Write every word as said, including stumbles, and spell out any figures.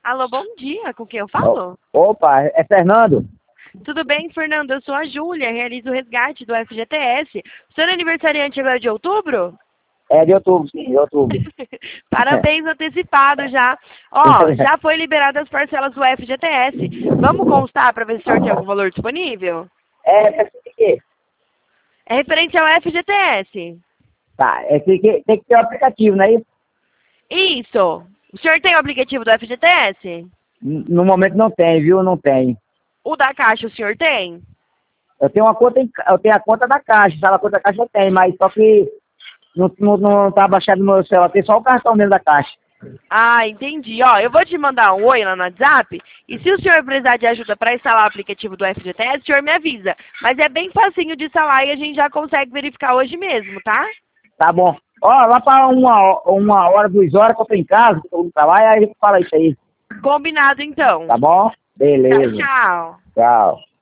Alô, bom dia, com quem eu falo? O- Opa, é Fernando? Tudo bem, Fernando? Eu sou a Júlia, realizo o resgate do F G T S. O senhor é aniversariante agora de outubro? É de outubro, sim, de outubro. Parabéns antecipado já. Ó, já foi liberadas as parcelas do F G T S. Vamos constar para ver se o senhor tem algum valor disponível? É, é que, que- É referente ao F G T S. tá, é que, que tem que ter o aplicativo, não é isso? Isso. O senhor tem o aplicativo do F G T S? N- No momento não tem, viu? Não tem. O da Caixa o senhor tem? Eu tenho uma conta, em, ca- eu tenho a conta da Caixa, sabe? A conta da Caixa eu tenho, mas só que não, não, não tá baixado no meu celular, tem só o cartão mesmo da Caixa. Ah, entendi. Ó, eu vou te mandar um oi lá no WhatsApp. E se o senhor precisar de ajuda para instalar o aplicativo do F G T S, o senhor me avisa. Mas é bem facinho de instalar e a gente já consegue verificar hoje mesmo, tá? Tá bom. Ó, lá pra uma, ho- uma hora, duas horas que eu tô em casa, que eu tô no trabalho, aí a gente fala isso aí. Combinado então. Tá bom? Tchau, Beleza. tchau. Tchau.